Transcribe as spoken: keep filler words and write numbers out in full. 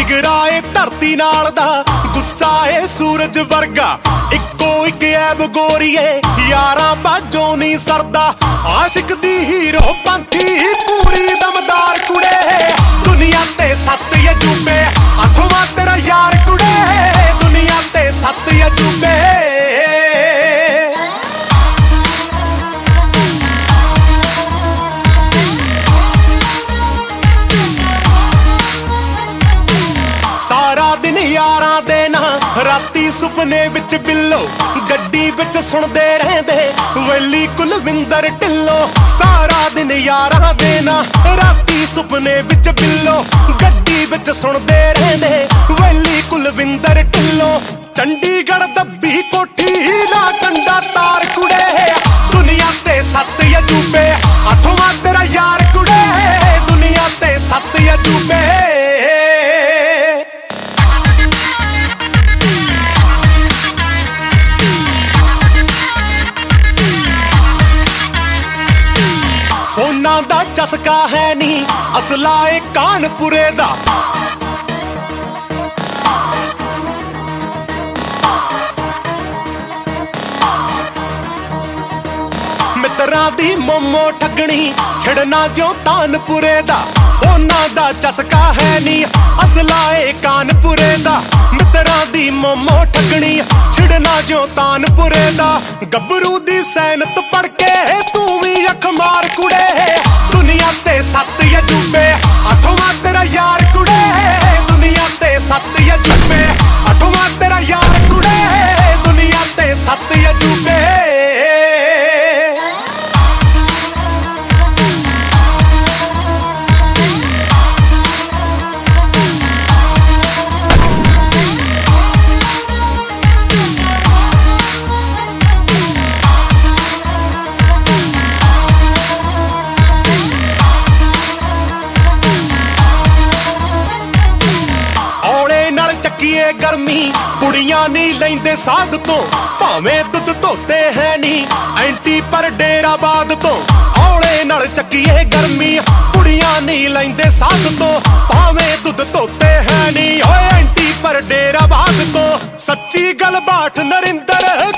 जिगरा ए धरती नाल दा गुस्सा ए सूरज वर्गा इक्को इक ऐब गोरीए यारां बाजों नहीं सरदा आशिक दी हीरो पंथी पूरी दमदार कुड़े दुनिया ते सत्त अजूबे अठवां तेरा यार कुड़े दुनिया ते सत्त अजूबे सारा दिन यारां दे ना राती सुपने विच बिल्लो गड्डी विच सुनदे रहंदे वैली कुलविंदर ढिल्लो सारा दिन यारां दे ना राती सुपने विच बिल्लो गड्डी विच सुनदे रहंदे वैली कुलविंदर ढिल्लो चंडीगढ़ दब्बी कोठी ना कंडा तार कुड़े दुनिया ते सत्त अजूबे अठवां तेरा यार कुड़े दुनिया ते सत्त अजूबे फोना दा चस्का है नी असला ए कानपुरे दा मित्रां दी मोमो ठगणी छड़ना जो तानपुरे दा फोना दा चस्का है नी असला ए कानपुरे दा मित्रां दी मोमो ठगणी छड़ना जो तानपुरे दा गब्बरू दी सैनत पढ़ के तू भी अख मार कुड़े दुनिया ते सत्त अजूबे अठवां तेरा यार कुड़े दुनिया ते सत्त अजूबे अठवां तेरा यार कुड़े दुनिया ते सत्त अजूबे गर्मी कुड़ियां नहीं लेंदे साग तो भावें दुध धोते है नी एंटी पर डेराबाद तो औले नाल चक्कीए गर्मी कुड़ियां नहीं लेंदे साग तो भावें दुध धोते है नी ओए एंटी पर डेराबाद तो सच्ची गल बाट नरिंदर